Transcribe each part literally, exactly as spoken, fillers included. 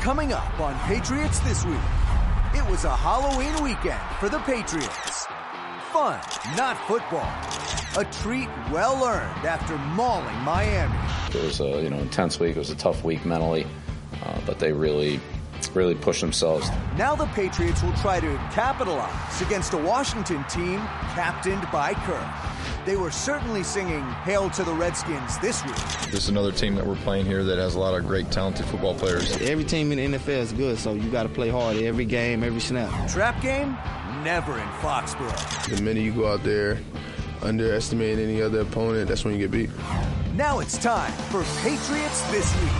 Coming up on Patriots This Week, it was a Halloween weekend for the Patriots. Fun, not football. A treat well earned after mauling Miami. It was a you know intense week. It was a tough week mentally, uh, but they really, really pushed themselves. Now the Patriots will try to capitalize against a Washington team captained by Kirk. They were certainly singing "Hail to the Redskins" this week. This is another team that we're playing here that has a lot of great, talented football players. Every team in the N F L is good, so you got to play hard every game, every snap. Trap game? Never in Foxborough. The minute you go out there, underestimate any other opponent, that's when you get beat. Now it's time for Patriots This Week.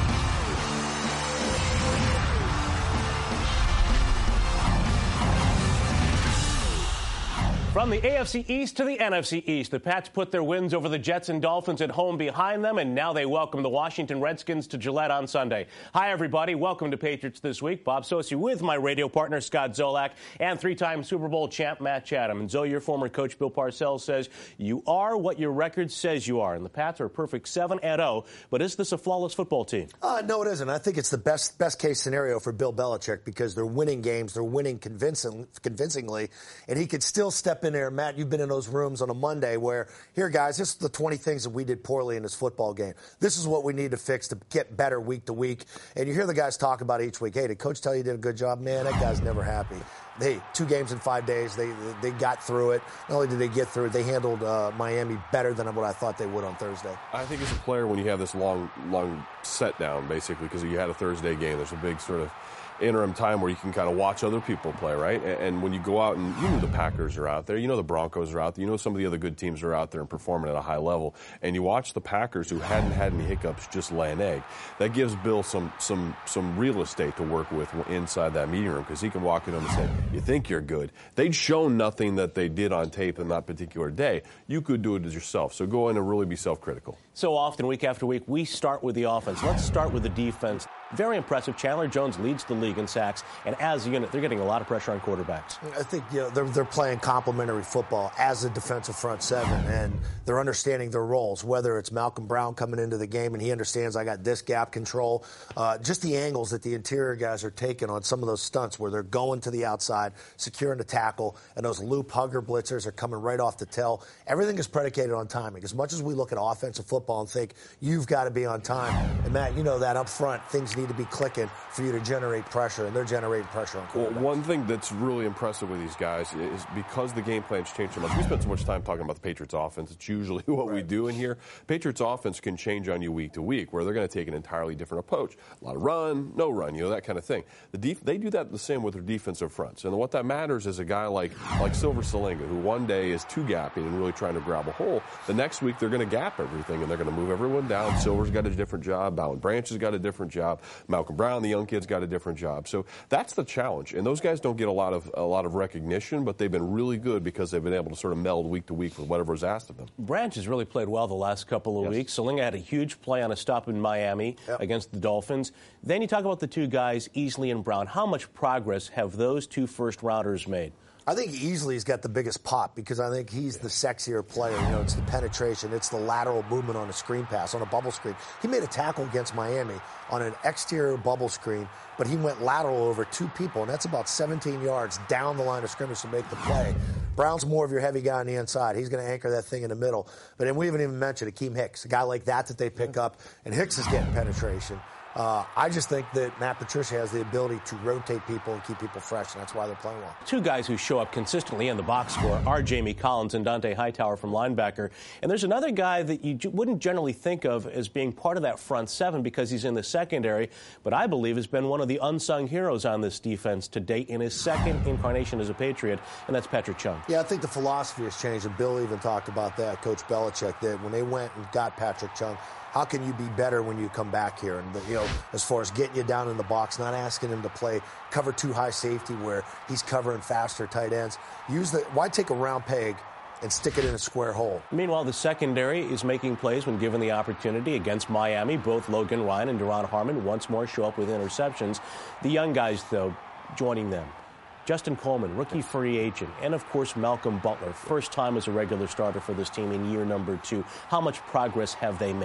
From the A F C East to the N F C East, the Pats put their wins over the Jets and Dolphins at home behind them, and now they welcome the Washington Redskins to Gillette on Sunday. Hi, everybody. Welcome to Patriots This Week. Bob Socci with my radio partner, Scott Zolak, and three-time Super Bowl champ, Matt Chatham. And Zoe, your former coach, Bill Parcells, says you are what your record says you are. And the Pats are a perfect seven and oh, but is this a flawless football team? Uh, no, it isn't. I think it's the best best case scenario for Bill Belichick because they're winning games, they're winning convincing, convincingly, and he could still step in there. Matt, you've been in those rooms on a Monday where, here, guys, this is the twenty things that we did poorly in this football game. This is what we need to fix to get better week to week. And you hear the guys talk about each week, hey, did Coach tell you you did a good job? Man, that guy's never happy. Hey, two games in five days, they they got through it. Not only did they get through it, they handled uh, Miami better than what I thought they would on Thursday. I think as a player, when you have this long, long set down, basically, because you had a Thursday game, there's a big sort of interim time where you can kind of watch other people play, right? And, and when you go out and you know the Packers are out there, you know the Broncos are out there, you know some of the other good teams are out there and performing at a high level, and you watch the Packers who hadn't had any hiccups just lay an egg. That gives Bill some some some real estate to work with inside that meeting room because he can walk in and say, you think you're good. They'd shown nothing that they did on tape in that particular day. You could do it as yourself. So go in and really be self-critical. So often, week after week, we start with the offense. Let's start with the defense. Very impressive. Chandler Jones leads the league in sacks, and as a unit, they're getting a lot of pressure on quarterbacks. I think you know, they're, they're playing complementary football as a defensive front seven, and they're understanding their roles, whether it's Malcolm Brown coming into the game, and he understands I got this gap control, uh, just the angles that the interior guys are taking on some of those stunts where they're going to the outside, securing the tackle, and those loop hugger blitzers are coming right off the tail. Everything is predicated on timing. As much as we look at offensive football and think you've got to be on time, and Matt, you know that up front, things need to be clicking for you to generate pressure, and they're generating pressure on quarterbacks. Well, one thing that's really impressive with these guys is because the game plan's changed so much. We spent so much time talking about the Patriots offense. It's usually what right. we do in here. Patriots offense can change on you week to week, where they're going to take an entirely different approach. A lot of run, no run, you know, that kind of thing. The def- they do that the same with their defensive fronts. And what that matters is a guy like, like Silver Salinga, who one day is two-gapping and really trying to grab a hole. The next week, they're going to gap everything, and they're going to move everyone down. Silver's got a different job. Bowen Branch has got a different job. Malcolm Brown, the young kid's got a different job. So that's the challenge. And those guys don't get a lot of a lot of recognition, but they've been really good because they've been able to sort of meld week to week with whatever's asked of them. Branch has really played well the last couple of yes. weeks. Salinga had a huge play on a stop in Miami yep. against the Dolphins. Then you talk about the two guys, Easley and Brown. How much progress have those two first-rounders made? I think Easley's got the biggest pop because I think he's the sexier player. You know, it's the penetration. It's the lateral movement on a screen pass, on a bubble screen. He made a tackle against Miami on an exterior bubble screen, but he went lateral over two people, and that's about seventeen yards down the line of scrimmage to make the play. Brown's more of your heavy guy on the inside. He's going to anchor that thing in the middle. But then we haven't even mentioned Akeem Hicks, a guy like that that they pick up, and Hicks is getting penetration. Uh, I just think that Matt Patricia has the ability to rotate people and keep people fresh, and that's why they're playing well. Two guys who show up consistently in the box score are Jamie Collins and Dante Hightower from linebacker. And there's another guy that you wouldn't generally think of as being part of that front seven because he's in the secondary, but I believe has been one of the unsung heroes on this defense to date in his second incarnation as a Patriot, and that's Patrick Chung. Yeah, I think the philosophy has changed, and Bill even talked about that, Coach Belichick, that when they went and got Patrick Chung, how can you be better when you come back here? And, you know, as far as getting you down in the box, not asking him to play cover two high safety where he's covering faster tight ends. Use the why take a round peg and stick it in a square hole? Meanwhile, the secondary is making plays when given the opportunity against Miami. Both Logan Ryan and Deron Harmon once more show up with interceptions. The young guys, though, joining them. Justin Coleman, rookie free agent, and, of course, Malcolm Butler, first time as a regular starter for this team in year number two. How much progress have they made?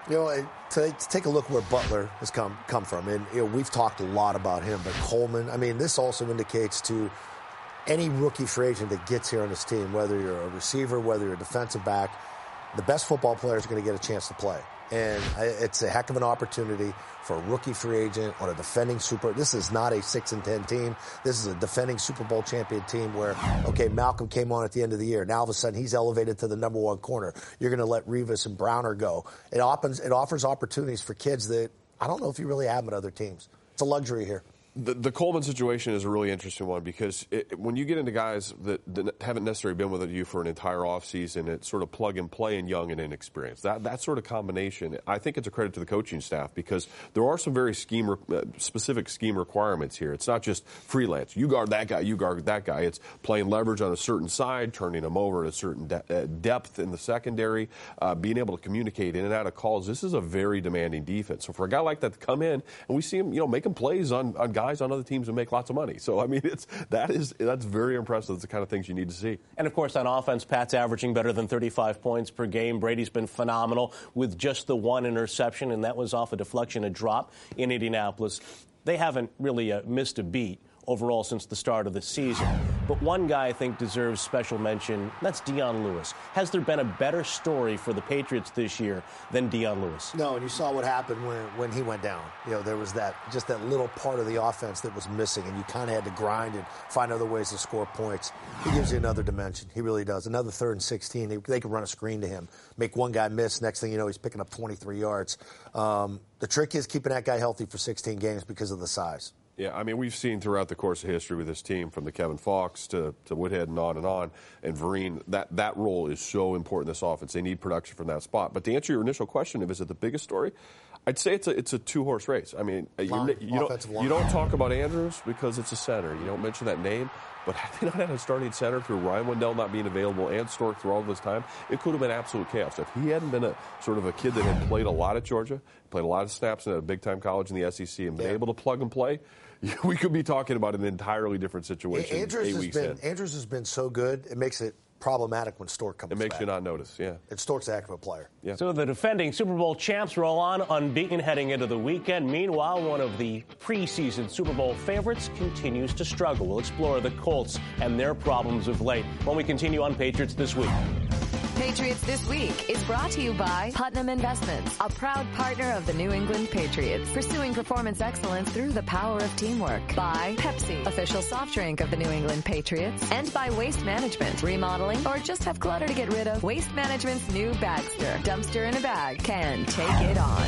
You know, to, to take a look where Butler has come come from, and you know, we've talked a lot about him, but Coleman, I mean, this also indicates to any rookie free agent that gets here on this team, whether you're a receiver, whether you're a defensive back, the best football players are going to get a chance to play. And it's a heck of an opportunity for a rookie free agent on a defending Super. This is not a six and ten team. This is a defending Super Bowl champion team where, okay, Malcolm came on at the end of the year. Now all of a sudden he's elevated to the number one corner. You're going to let Revis and Browner go. It opens, it offers opportunities for kids that I don't know if you really have them at other teams. It's a luxury here. The, the Coleman situation is a really interesting one because it, when you get into guys that, that haven't necessarily been with you for an entire offseason, it's sort of plug and play and young and inexperienced. That that sort of combination, I think it's a credit to the coaching staff because there are some very scheme uh, specific scheme requirements here. It's not just freelance. You guard that guy, you guard that guy. It's playing leverage on a certain side, turning them over at a certain de- uh, depth in the secondary, uh, being able to communicate in and out of calls. This is a very demanding defense. So for a guy like that to come in and we see him, you know, making plays on, on guys on other teams and make lots of money. So I mean, it's that is that's very impressive. It's the kind of things you need to see. And of course, on offense, Pat's averaging better than thirty-five points per game. Brady's been phenomenal with just the one interception, and that was off a deflection, a drop in Indianapolis. They haven't really uh, missed a beat overall since the start of the season. But one guy I think deserves special mention. That's Dion Lewis. Has there been a better story for the Patriots this year than Dion Lewis? No, and you saw what happened when when he went down. You know, there was that just that little part of the offense that was missing, and you kind of had to grind and find other ways to score points. He gives you another dimension. He really does. Another third and sixteen. They, they could run a screen to him, make one guy miss. Next thing you know, he's picking up twenty-three yards. Um, the trick is keeping that guy healthy for sixteen games because of the size. Yeah, I mean, we've seen throughout the course of history with this team, from the Kevin Fox to, to Woodhead and on and on, and Vereen, that, that role is so important in this offense. They need production from that spot. But to answer your initial question, if is it the biggest story, I'd say it's a it's a two-horse race. I mean, line, you, you, don't, you don't talk about Andrews because it's a center. You don't mention that name. But had they not had a starting center through Ryan Wendell not being available and Stork through all this time, it could have been absolute chaos. If he hadn't been a sort of a kid that had played a lot at Georgia, played a lot of snaps in a big-time college in the S E C, and been yeah. able to plug and play, we could be talking about an entirely different situation. Andrews eight has weeks been in. Andrews has been so good, it makes it problematic when Stork comes back. It makes back. you not notice, yeah. And Stork's a heck of a player. Yeah. So the defending Super Bowl champs roll on unbeaten heading into the weekend. Meanwhile, one of the preseason Super Bowl favorites continues to struggle. We'll explore the Colts and their problems of late when we continue on Patriots This Week. Patriots This Week is brought to you by Putnam Investments, a proud partner of the New England Patriots, pursuing performance excellence through the power of teamwork. By Pepsi, official soft drink of the New England Patriots. And by Waste Management, remodeling or just have clutter to get rid of. Waste Management's new Bagster, dumpster in a bag, can take it on.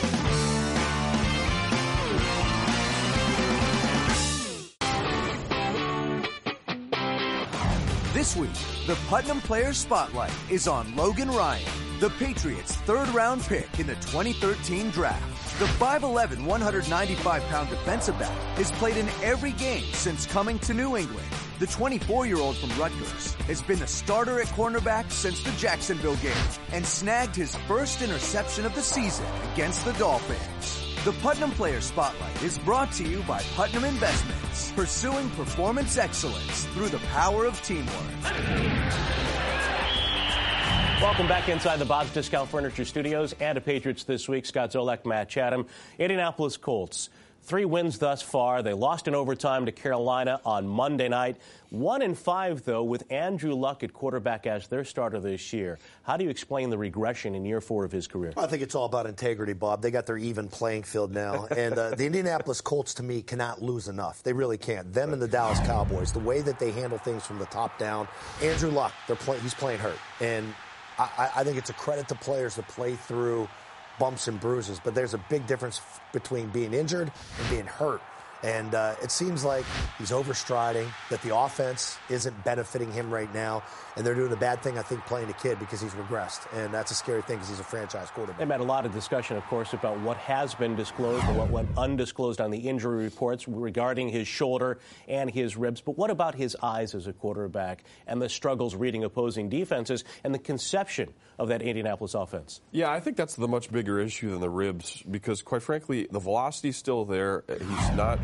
This week, the Putnam Players Spotlight is on Logan Ryan, the Patriots' third-round pick in the twenty thirteen draft. The five eleven, one hundred ninety-five pound defensive back has played in every game since coming to New England. The twenty-four-year-old from Rutgers has been the starter at cornerback since the Jacksonville game and snagged his first interception of the season against the Dolphins. The Putnam Players Spotlight is brought to you by Putnam Investments, pursuing performance excellence through the power of teamwork. Welcome back inside the Bob's Discount Furniture Studios and to Patriots This Week. Scott Zolak, Matt Chatham. Indianapolis Colts. Three wins thus far. They lost in overtime to Carolina on Monday night. One in five, though, with Andrew Luck at quarterback as their starter this year. How do you explain the regression in year four of his career? I think it's all about integrity, Bob. They got their even playing field now. And uh, the Indianapolis Colts, to me, cannot lose enough. They really can't. Them and the Dallas Cowboys, the way that they handle things from the top down. Andrew Luck, they're play- he's playing hurt. And I, I think it's a credit to players that play through bumps and bruises, but there's a big difference f- between being injured and being hurt. And uh, it seems like he's overstriding, that the offense isn't benefiting him right now, and they're doing a bad thing, I think, playing a kid because he's regressed. And that's a scary thing because he's a franchise quarterback. They've had a lot of discussion, of course, about what has been disclosed and what went undisclosed on the injury reports regarding his shoulder and his ribs. But what about his eyes as a quarterback and the struggles reading opposing defenses and the conception of that Indianapolis offense? Yeah, I think that's the much bigger issue than the ribs because, quite frankly, the velocity's still there. He's not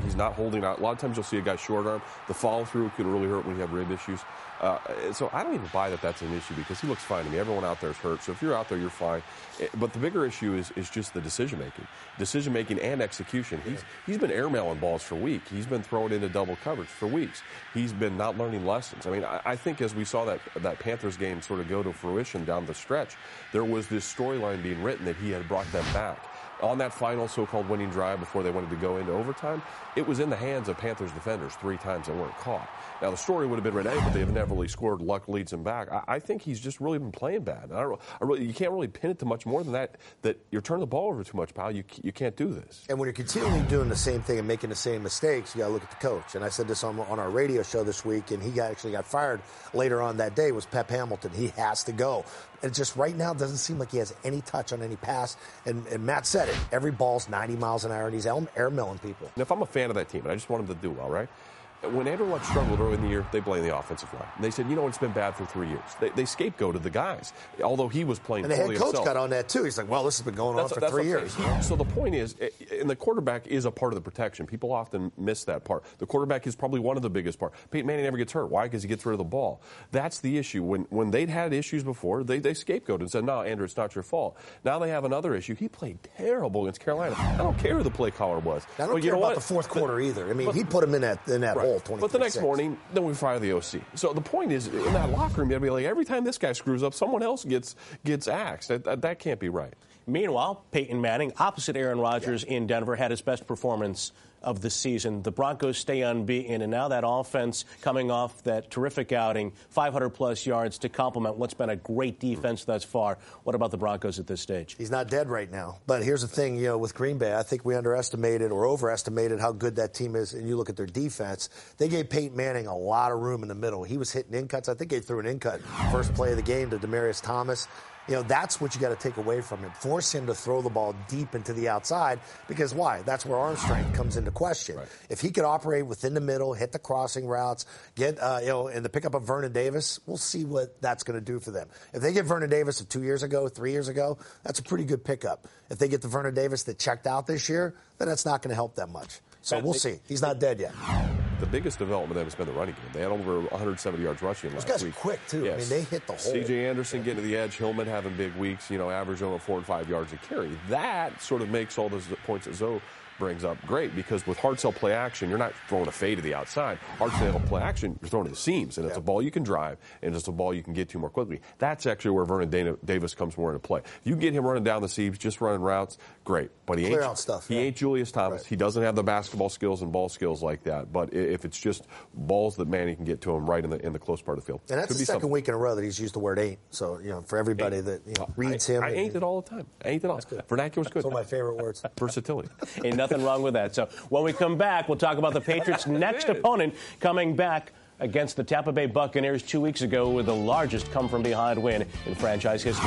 He's not holding out. A lot of times you'll see a guy short arm. The follow through can really hurt when you have rib issues. Uh, so I don't even buy that that's an issue because he looks fine to me. Everyone out there is hurt. So if you're out there, you're fine. But the bigger issue is is just the decision making, decision making and execution. He's he's been airmailing balls for weeks. He's been throwing into double coverage for weeks. He's been not learning lessons. I mean, I, I think as we saw that that Panthers game sort of go to fruition down the stretch, there was this storyline being written that he had brought them back. On that final so-called winning drive before they wanted to go into overtime, it was in the hands of Panthers defenders three times that weren't caught. Now, the story would have been read, hey, but they've inevitably scored. Luck leads him back. I, I think he's just really been playing bad. I don't, I really, you can't really pin it to much more than that, that you're turning the ball over too much, pal. You, you can't do this. And when you're continually doing the same thing and making the same mistakes, you got to look at the coach. And I said this on, on our radio show this week, and he got, actually got fired later on that day, was Pep Hamilton. He has to go. And just right now doesn't seem like he has any touch on any pass. And, and Matt said it. Every ball's ninety miles an hour, and he's air milling people. And if I'm a fan of that team, and I just want him to do well, right? When Andrew Luck struggled early in the year, they blamed the offensive line. And they said, you know, it's been bad for three years. They, they scapegoated the guys, although he was playing fully himself. And the head coach himself. got on that, too. He's like, well, this has been going that's on a, for three okay. years. So the point is, and the quarterback is a part of the protection. People often miss that part. The quarterback is probably one of the biggest parts. Peyton Manning never gets hurt. Why? Because he gets rid of the ball. That's the issue. When when they'd had issues before, they, they scapegoated and said, no, Andrew, it's not your fault. Now they have another issue. He played terrible against Carolina. I don't care who the play caller was. I don't but care you know about what? the fourth quarter but, either. I mean, but, he put him in that in that right. hole twenty-three But the next morning, then we fire the O C. So the point is, in that locker room, you got to be like, every time this guy screws up, someone else gets gets axed. That, that, that can't be right. Meanwhile, Peyton Manning, opposite Aaron Rodgers yeah. in Denver, had his best performance of the season. The Broncos stay unbeaten, and now that offense coming off that terrific outing, five hundred plus yards to complement what's been a great defense thus far. What about the Broncos at this stage? He's not dead right now. But here's the thing, you know, with Green Bay, I think we underestimated or overestimated how good that team is, and you look at their defense. They gave Peyton Manning a lot of room in the middle. He was hitting in cuts. I think he threw an in cut first play of the game to Demaryius Thomas. You know, that's what you got to take away from him. Force him to throw the ball deep into the outside because why? That's where arm strength comes into question. Right. If he could operate within the middle, hit the crossing routes, get, uh, you know, and the pickup of Vernon Davis, we'll see what that's going to do for them. If they get Vernon Davis of two years ago, three years ago, that's a pretty good pickup. If they get the Vernon Davis that checked out this year, then that's not going to help that much. So we'll see. He's not dead yet. The biggest development there has been the running game. They had over one hundred seventy yards rushing Those last guys week. are quick, too. Yes. I mean, they hit the hole. C J Anderson getting to the edge. Hillman having big weeks, you know, averaging over four and five yards a carry. That sort of makes all those points that Zoe brings up great because with hard sell play action, you're not throwing a fade to the outside. Hard sell play action, you're throwing to the seams, and it's yeah. a ball you can drive, and it's a ball you can get to more quickly. That's actually where Vernon Davis comes more into play. If you get him running down the seams, just running routes, great. But he Clear ain't out stuff, he yeah. ain't Julius Thomas. Right. He doesn't have the basketball skills and ball skills like that. But if it's just balls that Manny can get to him right in the in the close part of the field, and that's Could the be second something. week in a row that he's used the word "ain't." So you know, for everybody ain't. that you know, reads I, him, I ain't it all the time. I ain't it all. Vernacular's good. That's one of my favorite words. Versatility. Ain't nothing wrong with that. So when we come back, we'll talk about the Patriots' next opponent coming back against the Tampa Bay Buccaneers two weeks ago with the largest come-from-behind win in franchise history.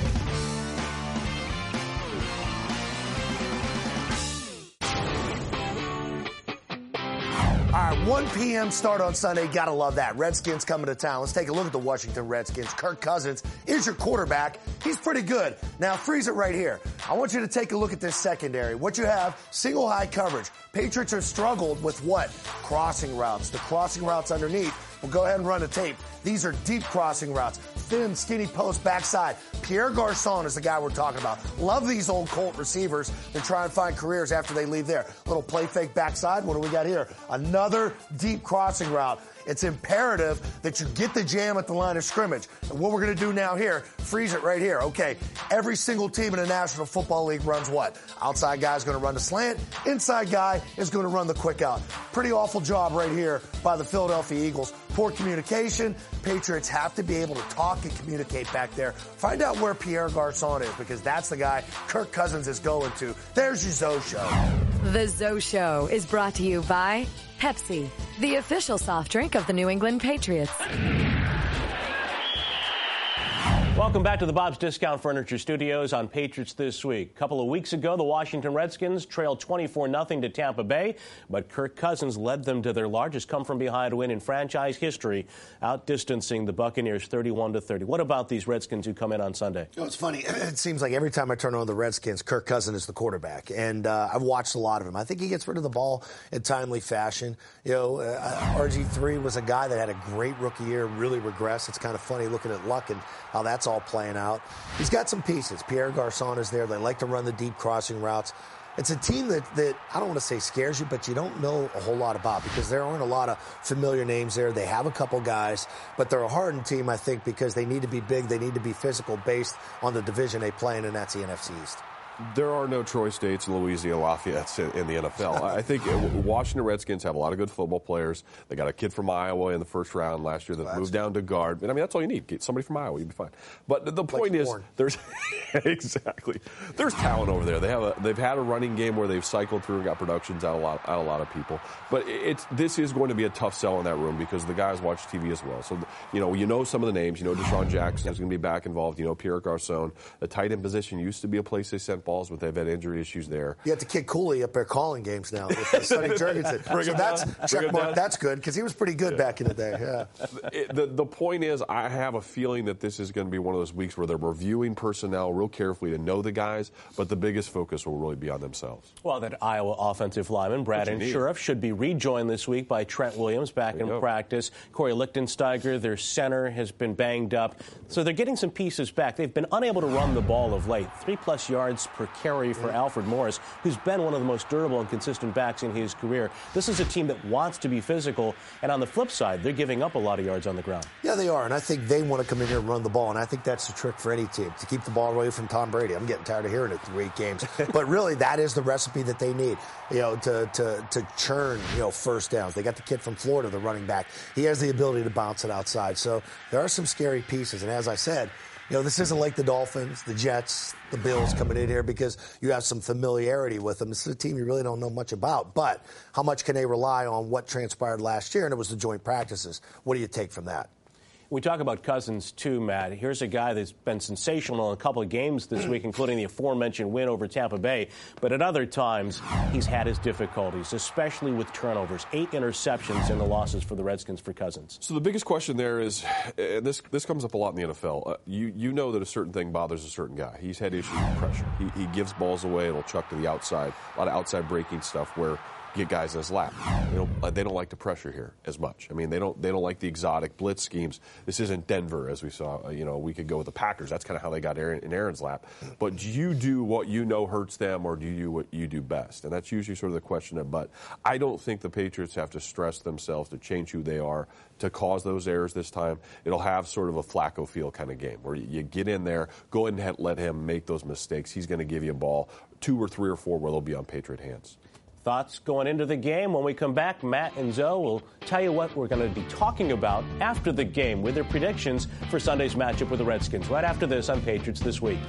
All right, one p.m. start on Sunday. Gotta love that. Redskins coming to town. Let's take a look at the Washington Redskins. Kirk Cousins is your quarterback. He's pretty good. Now, freeze it right here. I want you to take a look at this secondary. What you have, single high coverage. Patriots have struggled with what? Crossing routes. The crossing routes underneath. We'll go ahead and run a tape. These are deep crossing routes. Thin, skinny post backside. Pierre Garçon is the guy we're talking about. Love these old Colt receivers that try and find careers after they leave there. Little play fake backside. What do we got here? Another deep crossing route. It's imperative that you get the jam at the line of scrimmage. And what we're going to do now here, freeze it right here. Okay, every single team in the National Football League runs what? Outside guy is going to run the slant. Inside guy is going to run the quick out. Pretty awful job right here by the Philadelphia Eagles. Poor communication. Patriots have to be able to talk and communicate back there. Find out where Pierre Garçon is because that's the guy Kirk Cousins is going to. There's your Zoe Show. The Zoe Show is brought to you by Pepsi, the official soft drink of the New England Patriots. Welcome back to the Bob's Discount Furniture Studios on Patriots This Week. A couple of weeks ago, the Washington Redskins trailed twenty-four nothing to Tampa Bay, but Kirk Cousins led them to their largest come-from-behind win in franchise history, outdistancing the Buccaneers thirty-one to thirty. What about these Redskins who come in on Sunday? You know, it's funny. It seems like every time I turn on the Redskins, Kirk Cousins is the quarterback, and uh, I've watched a lot of him. I think he gets rid of the ball in timely fashion. You know, uh, R G three was a guy that had a great rookie year, really regressed. It's kind of funny looking at Luck and how that's all playing out. He's got some pieces. Pierre Garçon is there. They like to run the deep crossing routes. It's a team that, that I don't want to say scares you, but you don't know a whole lot about because there aren't a lot of familiar names there. They have a couple guys, but they're a hardened team, I think, because they need to be big. They need to be physical based on the division they play in, and that's the N F C East. There are no Troy States and Louisiana Lafayette's in, in the N F L. I think Washington Redskins have a lot of good football players. They got a kid from Iowa in the first round last year that well, moved down to guard. And I mean, that's all you need. Get somebody from Iowa, you'll be fine. But the, the point is, born. there's exactly there's talent over there. They have a, they've had a running game where they've cycled through and got productions out a lot out a lot of people. But it's this is going to be a tough sell in that room because the guys watch T V as well. So you know you know some of the names. You know Deshaun Jackson is going to be back involved. You know Pierre Garçon. The tight end position used to be a place they sent balls, but they've had injury issues there. You have to kid Cooley up there calling games now with Sonny Jurgensen. So that's check mark. That's good because he was pretty good yeah. back in the day. Yeah. It, the the point is, I have a feeling that this is going to be one of those weeks where they're reviewing personnel real carefully to know the guys, but the biggest focus will really be on themselves. Well, that Iowa offensive lineman Braden Sheriff should be rejoined this week by Trent Williams back in go. practice. Corey Lichtensteiger, their center, has been banged up, so they're getting some pieces back. They've been unable to run the ball of late. Three plus yards per carry for Alfred Morris, who's been one of the most durable and consistent backs in his career. This is a team that wants to be physical, and on the flip side, they're giving up a lot of yards on the ground. Yeah, they are, and I think they want to come in here and run the ball, and I think that's the trick for any team, to keep the ball away from Tom Brady. I'm getting tired of hearing it through eight games. But really, that is the recipe that they need, you know, to, to, to churn, you know, first downs. They got the kid from Florida, the running back. He has the ability to bounce it outside. So there are some scary pieces, and as I said, you know, this isn't like the Dolphins, the Jets, the Bills coming in here because you have some familiarity with them. This is a team you really don't know much about. But how much can they rely on what transpired last year? And it was the joint practices. What do you take from that? We talk about Cousins, too, Matt. Here's a guy that's been sensational in a couple of games this week, including the aforementioned win over Tampa Bay. But at other times, he's had his difficulties, especially with turnovers. Eight interceptions in the losses for the Redskins for Cousins. So the biggest question there is, and this this comes up a lot in the N F L, uh, you, you know that a certain thing bothers a certain guy. He's had issues with pressure. He, he gives balls away and will chuck to the outside, a lot of outside breaking stuff where get guys in his lap. They don't, they don't like the pressure here as much. I mean, they don't they don't like the exotic blitz schemes. This isn't Denver, as we saw, you know, we could go with the Packers. That's kind of how they got Aaron, in Aaron's lap. But do you do what you know hurts them, or do you do what you do best? And that's usually sort of the question. But I don't think the Patriots have to stress themselves to change who they are to cause those errors this time. It'll have sort of a Flacco feel kind of game where you get in there, go ahead and let him make those mistakes. He's going to give you a ball, two or three or four where they'll be on Patriot hands. Thoughts going into the game. When we come back, Matt and Zoe will tell you what we're going to be talking about after the game with their predictions for Sunday's matchup with the Redskins. Right after this on Patriots This Week.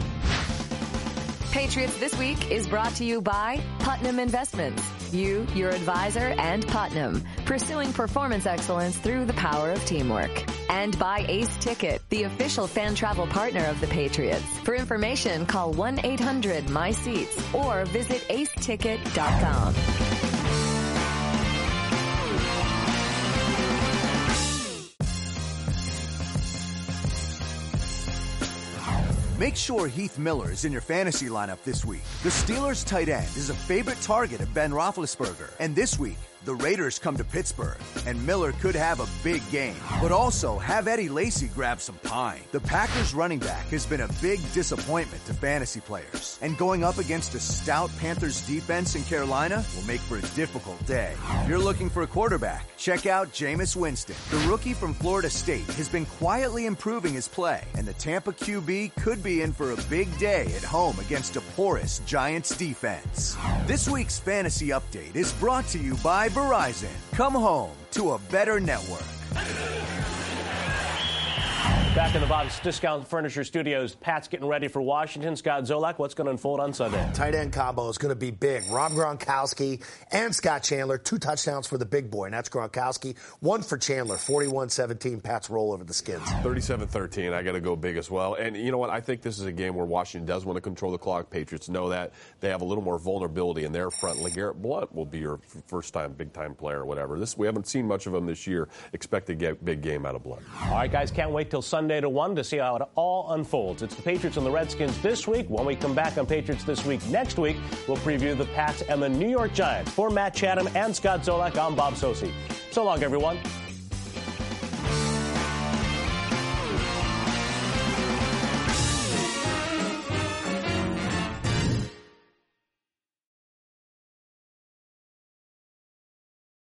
Patriots This Week is brought to you by Putnam Investments. You, your advisor, and Putnam, pursuing performance excellence through the power of teamwork. And by Ace Ticket, the official fan travel partner of the Patriots. For information, call one eight hundred M Y SEATS or visit ace ticket dot com. Make sure Heath Miller is in your fantasy lineup this week. The Steelers' tight end is a favorite target of Ben Roethlisberger. And this week, the Raiders come to Pittsburgh, and Miller could have a big game. But also, have Eddie Lacy grab some pine. The Packers running back has been a big disappointment to fantasy players. And going up against a stout Panthers defense in Carolina will make for a difficult day. If you're looking for a quarterback, check out Jameis Winston. The rookie from Florida State has been quietly improving his play, and the Tampa Q B could be in for a big day at home against a porous Giants defense. This week's Fantasy Update is brought to you by Verizon. Come home to a better network. Back in the Bob's Discount Furniture Studios, Pat's getting ready for Washington. Scott Zolak, what's going to unfold on Sunday? Tight end combo is going to be big. Rob Gronkowski and Scott Chandler, two touchdowns for the big boy, and that's Gronkowski. One for Chandler, forty-one seventeen, Pat's roll over the Skins. thirty-seven thirteen, I got to go big as well. And you know what? I think this is a game where Washington does want to control the clock. Patriots know that. They have a little more vulnerability in their front. LeGarrette Blount will be your first-time big-time player or whatever. This We haven't seen much of him this year. Expect to get a big game out of Blount. All right, guys, can't wait till Sunday to one to see how it all unfolds. It's the Patriots and the Redskins this week. When we come back on Patriots This Week next week, we'll preview the Pats and the New York Giants. For Matt Chatham and Scott Zolak, I'm Bob Socci. So long, everyone.